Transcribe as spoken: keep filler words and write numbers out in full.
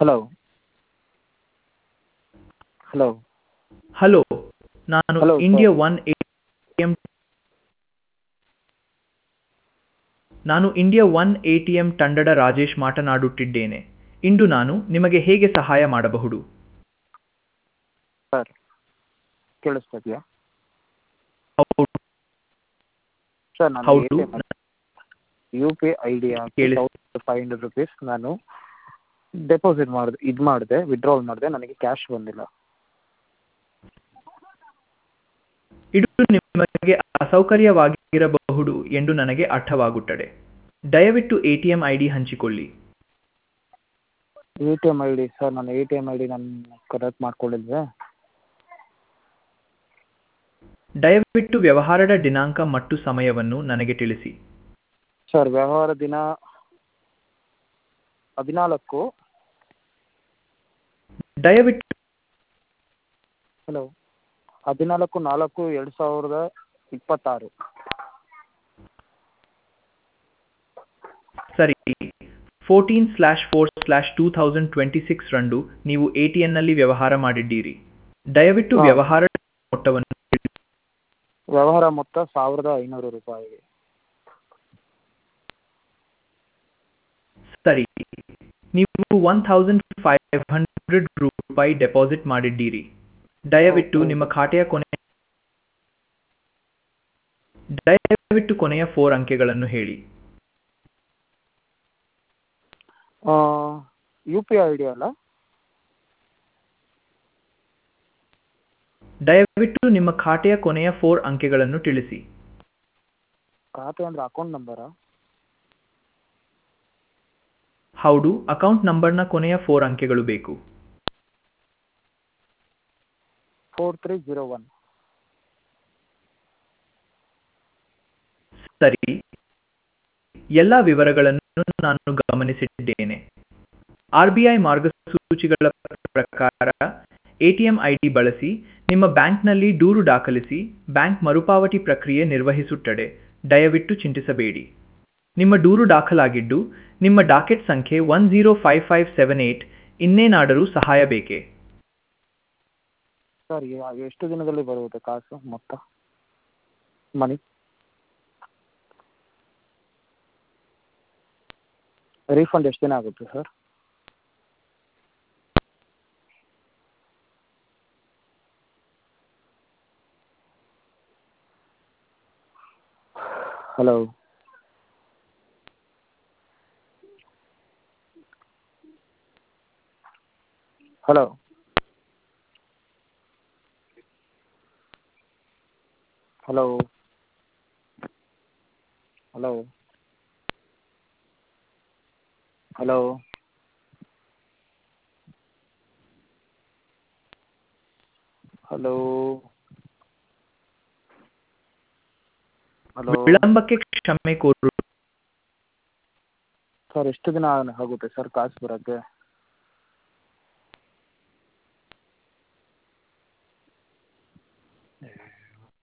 Hello hello hello, ನಾನು hello India sir. One A T M ನಾನು India one A T M ತಂಡದ ರಾಜೇಶ್ ಮಾತನಾಡುತ್ತಿದ್ದೇನೆ. ಇಂದು ನಾನು ನಿಮಗೆ ಹೇಗೆ ಸಹಾಯ ಮಾಡಬಹುದು? ಸರ್ ಕೇಳಿಸ್ತಾ ಇದೆಯಾ? ಹೌದು, ಸರ್ ನಾನು ಎ ಹೌದು, T M U P I I D ಹಾಕಿ ಕೇಳಿಸ್ ತೌಸಂಡ್ ಫೈವ್ ಹಂಡ್ರೆಡ್ ರುಪೀಸ್ ನಾನು ಡೆಪಾಸಿಟ್ ಮಾಡಿದೆ, ಇದು ಮಾಡಿದೆ, ವಿಡ್ರಾವಲ್ ಮಾಡಿದೆ. ನನಗೆ ಕ್ಯಾಶ್ ಬಂದಿಲ್ಲ. ಇದು ನಿಮಗೆ ಅಸೌಕರ್ಯವಾಗಿರಬಹುದು ಎಂದು ನನಗೆ ಅರ್ಥವಾಗುತ್ತದೆ. ದಯವಿಟ್ಟು A T M I D ಹಂಚಿಕೊಳ್ಳಿ. A T M I D sir, ನಾನು A T M I D ನಾನು ಕರೆಕ್ಟ್ ಮಾಡ್ಕೊಂಡಿದ್ದೆ. ದಯವಿಟ್ಟು ವ್ಯವಹಾರದ ದಿನಾಂಕ ಮತ್ತು ಸಮಯವನ್ನು ನನಗೆ ತಿಳಿಸಿ. ಸರ್ ವ್ಯವಹಾರ ದಿನ ಹದಿನಾಲ್ಕು ದಯವಿಟ್ಟು ಹಲೋ ಹದಿನಾಲ್ಕು ನಾಲ್ಕು ಎರಡು ಸಾವಿರದ ಇಪ್ಪತ್ತಾರು. ಸರಿ, fourteen slash four slash two thousand twenty six ರಂದು ನೀವು ಎ ಟಿ ಎಂನಲ್ಲಿ ವ್ಯವಹಾರ ಮಾಡಿದ್ದೀರಿ. ದಯವಿಟ್ಟು ಹಾಂ, ವ್ಯವಹಾರದ ಮೊತ್ತವನ್ನು ವ್ಯವಹಾರ ಮೊತ್ತ ಸಾವಿರದ ಐನೂರು ರೂಪಾಯಿ. ಸರಿ, ನೀವು ಒನ್ ಥೌಸಂಡ್ ಫೈವ್ ಹಂಡ್ರೆಡ್ ರೂಪಾಯಿ ಡೆಪಾಸಿಟ್ ಮಾಡಿದ್ದೀರಿ. ಹೌ- ದಯವಿಟ್ಟು ನಿಮ್ಮ ಹೌದು. ಖಾತೆಯ ಕೊನೆ ದಯವಿಟ್ಟು ಕೊನೆಯ ಫೋರ್ ಅಂಕೆಗಳನ್ನು ಹೇಳಿ. U P I I D ಅಲ್ಲ? ದಯವಿಟ್ಟು ನಿಮ್ಮ ಖಾತೆಯ ಕೊನೆಯ ಫೋರ್ ಅಂಕೆಗಳನ್ನು ತಿಳಿಸಿ. ಖಾತೆ ಅಂದರೆ ಅಕೌಂಟ್ ನಂಬರಾ? ಹೌದು, ಅಕೌಂಟ್ ನಂಬರ್ನ ಕೊನೆಯ ಫೋರ್ ಅಂಕೆಗಳು ಬೇಕು. Four three zero one. ಸರಿ, ಎಲ್ಲ ವಿವರಗಳನ್ನು ನಾನು ಗಮನಿಸಿದ್ದೇನೆ. ಆರ್ ಬಿ ಐ ಮಾರ್ಗಸೂಚಿಗಳ ಪ್ರಕಾರ A T M I D ಬಳಸಿ ನಿಮ್ಮ ಬ್ಯಾಂಕ್ನಲ್ಲಿ ದೂರು ದಾಖಲಿಸಿ ಬ್ಯಾಂಕ್ ಮರುಪಾವತಿ ಪ್ರಕ್ರಿಯೆ ನಿರ್ವಹಿಸುತ್ತದೆ. ದಯವಿಟ್ಟು ಚಿಂತಿಸಬೇಡಿ. ನಿಮ್ಮ ದೂರು ದಾಖಲಾಗಿದ್ದು, ನಿಮ್ಮ ಡಾಕೆಟ್ ಸಂಖ್ಯೆ one zero five five seven eight. ಇನ್ನೇನಾದರೂ ಸಹಾಯ ಬೇಕೇ? ಸರ್ ಎಷ್ಟು ದಿನದಲ್ಲಿ ಬರುತ್ತೆ ಕಾಸು ಮೊತ್ತ ಮನಿ? ರೀಫಂಡ್ ಎಷ್ಟು ದಿನ ಆಗುತ್ತೆ sir? Hello hello hello hello hello hello hello ವಿಳಂಬಕ್ಕೆ ಕ್ಷಮೆ ಕೋರು. ಸರ್ ಎಷ್ಟು ದಿನ ಆಗುತ್ತೆ ಸರ್ ಕಾಸು ಬರೋಕ್ಕೆ?